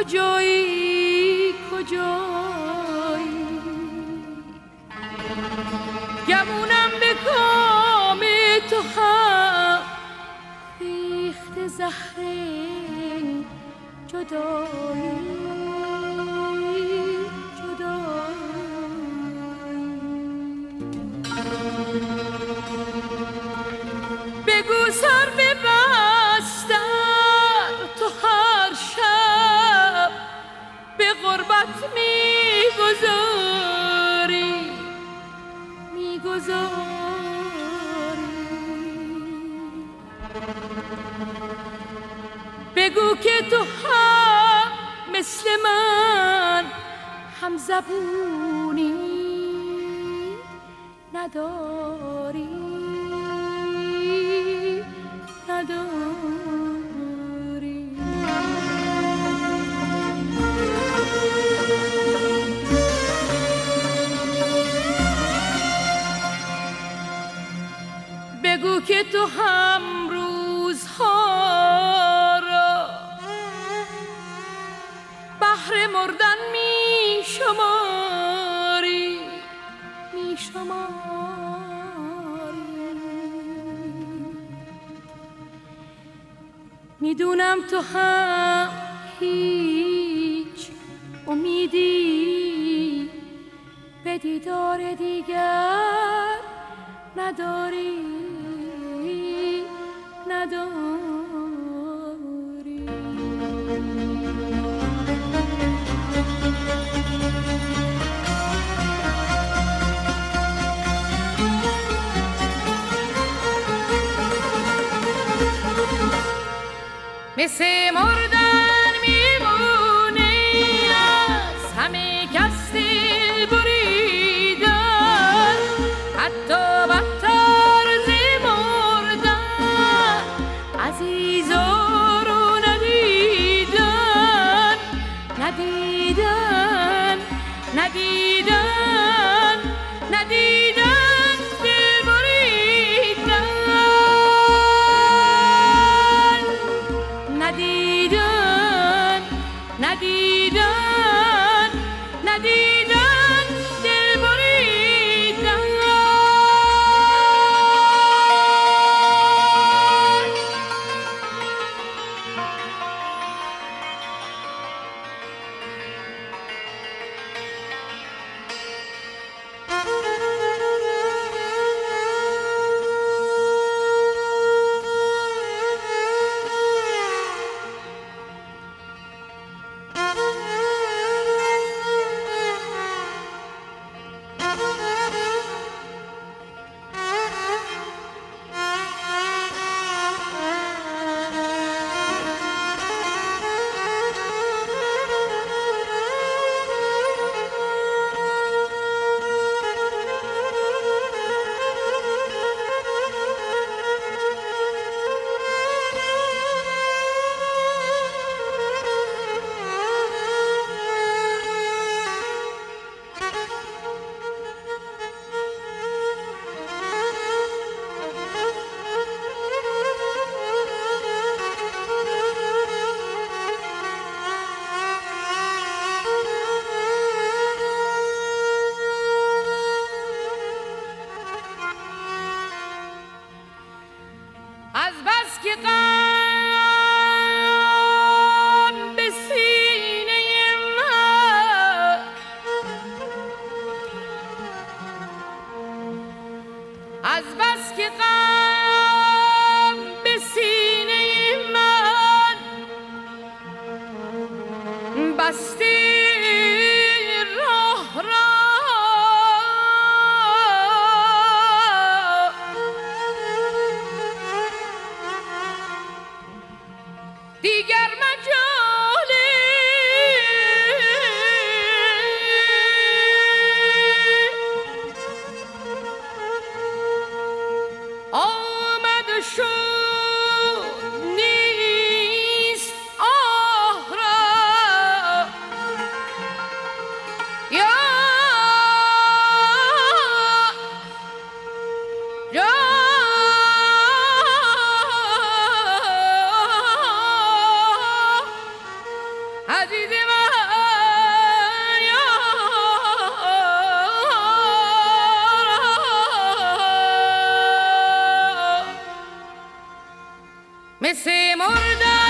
کجایی کجایی گمونم به کام تو هم ریخت زهر جدایی بگو سر ببستر تو هر شب به غربت میگذاری بگو که تو هم مثل من هم زبونی نداری بگو که تو هم روزها را بهر مردن میشماری میدونم تو هم هیچ امیدی به دیدار دیگر نداری مثل مردن میمونه از همه کس دل بریدن حتی بدتر ز مردن عزیزا رو ندیدن دل بریدن ندیدن دل بریدن از بس که غم به سینه من از بس که غم به سینه من بستی راه را دیگر مجالی آمد و شد نیست آه را عزیز مثل مردم